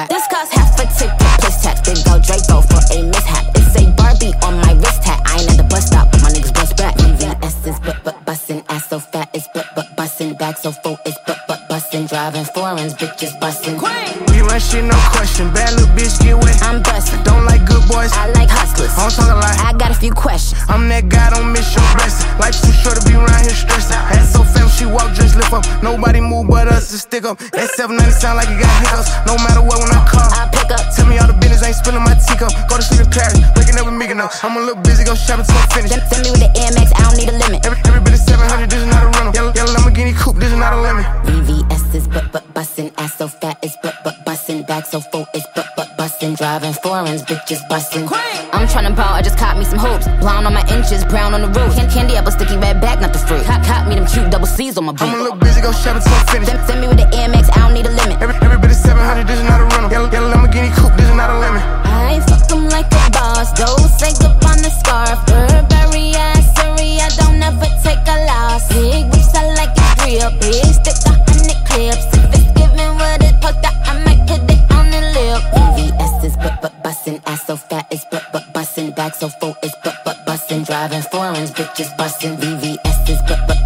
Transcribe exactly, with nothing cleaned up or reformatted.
rap. This costs half a ticket, plus tax. Big go Draco for a mishap. It's a Barbie on my wrist hat. I ain't at the bus stop, but my niggas bust back. V V S is but but bustin', ass so fat it's but but bustin', back so full it's but but bustin', driving foreigns, bitches bustin'. We run shit, no question. Bad little bitch, get wet. I'm bustin'. Don't like good boys, I like hustlers. I don't talk a lot. I got a few questions. I'm that guy, don't miss your blessing. Life's too short to be around here stressing. Ass so fam, she walk, just lift up. Nobody move but us to stick up. That seven ninety sound like it got hiccups. No matter what, when I call, I pick up. Tell me all the business, ain't spilling my teacup. Go to sleep in Paris, waking up with me enough. I'm a little busy, go shopping till I'm finished. Send, send me with the Air Max, I don't need a limit. Every, every bit is seven hundred, this is not a rental. Yellow, yellow Lamborghini coupe, this is not a lemon. V V S is but but bustin', ass so fat it's but but bustin', back so full it's but but bustin', driving foreigns, bitches bustin'. I'm tryna ball, I just caught me some hoops. Blonde on my inches, brown on the roof. Can candy apple, sticky red back, not the fruit. Cop, cop me them cute double C's on my boot. I'm a little busy, go shopping till I'm finished. Send, send me with the Air Max, I don't need a limit. Every, every bit is seven hundred, this is not a rental. Yellow, yellow Lamborghini coupe, this is not a lemon. I fuck 'em like a boss, those say up on the scarf. Burberry, Surrey, I don't ever take a loss. Big whips, I like it real. Big stick, a hundred clips. If it's giving what it poked out, I might put it on the lip. V V S is but but bustin', ass so fat it's but but bustin', back so full it's but but bustin', driving foreigns, bitches bustin'. V V S is but but